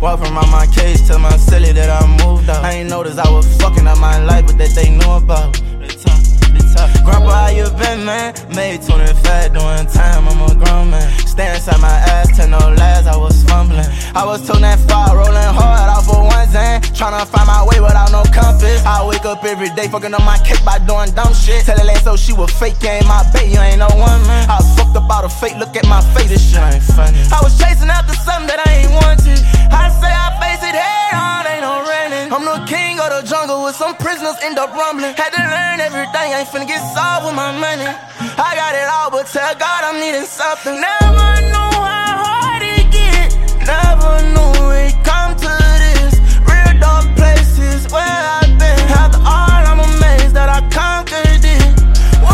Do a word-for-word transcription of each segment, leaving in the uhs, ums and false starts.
Walk from out my cage, tell my silly that I moved out. I ain't noticed I was fucking up my life, but that they knew about. They talk, they talk. Grandpa, how you been, man? Made twenty-five doing time, I'm a grown man. Stand inside my ass, tell no lies, I was fumbling. I was too that far, rolling hard off of one zan. Tryna find my way without no compass. I wake up every day, fucking up my cake by doing dumb shit. Tell her so she was fake, you ain't my bait, you ain't no one, man. I was fucked up out of fate, look at my face, this shit ain't funny. I was chasing after something that I ain't wanted. I say I face it head on, ain't no running. I'm the king of the jungle with some prisoners end up rumbling. Had to learn everything, ain't finna get solved with my money. I got it all, but tell God I'm needing something. Never knew how hard it get. Never knew it come to this. Real dark places where I've been. After all, I'm amazed that I conquered it. Whoa,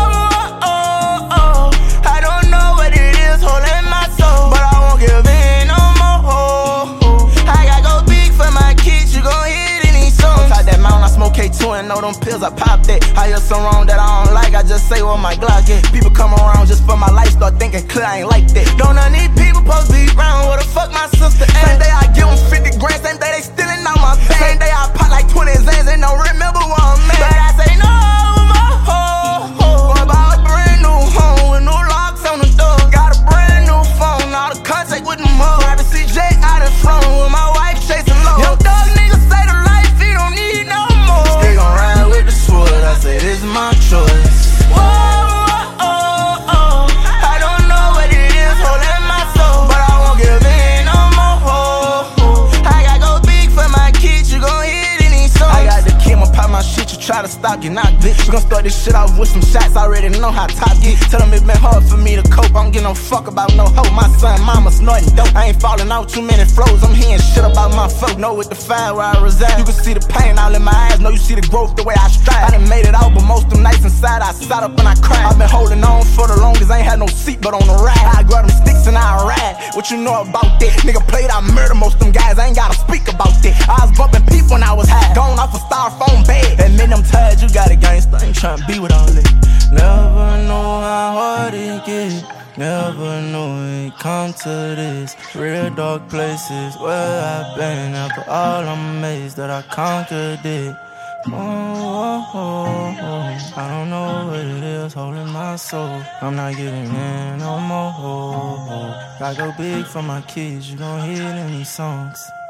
oh, oh. I don't know what it is holding my soul, but I won't give in no more. I gotta go big for my kids, you gon' hear it in these songs. Outside that mountain, I smoke K two and know them pills, I pop that. I hear some wrong that I don't like, I just say what my Glock get. People come around just for my life, start thinking clear, I ain't like that. Don't none of these people supposed to be around, where the fuck my sister at? Same day I give them fifty grand, same day they stealing out my bag. Same day I pop like twenty Zans and don't remember where I'm at. But I say no more, going buy a brand new home with new locks on the door. Got a brand new phone, all the contact with the mug. Privacy J out in front with my wife chasing low. Young dog nigga say the life he don't need no more. Still gon' ride with the sword, I say this is my choice. Whoa, oh, oh, I don't know what it is holding my soul, but I won't give in no more. I gotta go big for my kids, you gon' hear it in these songs. I got the key, I'ma pop my shit, you try to stop, get knocked, bitch. You gon' start this shit off with some shots, I already know how top get. Tell them it been hard for me to cope, I don't give no fuck about no hoe. My son, mama snorting dope, I ain't falling out too many flows. I'm hearing shit about my folk, know with the fire where I reside. You can see the pain all in my eyes, know you see the growth the way I strive. I done made it out, but most of them nights inside I sat up and I cried. I've been holding on for the longest, I ain't had no seat but on the ride. I grab them sticks and I ride, what you know about that? Nigga played, I murder most of them guys, I ain't gotta speak about that. I was bumping peep when I was high, gone off a styrofoam bed. Admit them tired, you got a gangster, ain't tryna be with all that. Never know how hard it get. Never knew it come to this. Real dark places where I've been. After all, I'm amazed that I conquered it. Oh, oh, oh, oh. I don't know what it is holding my soul. I'm not giving in no more. Gotta go big for my kids, you gon' hear it in these songs.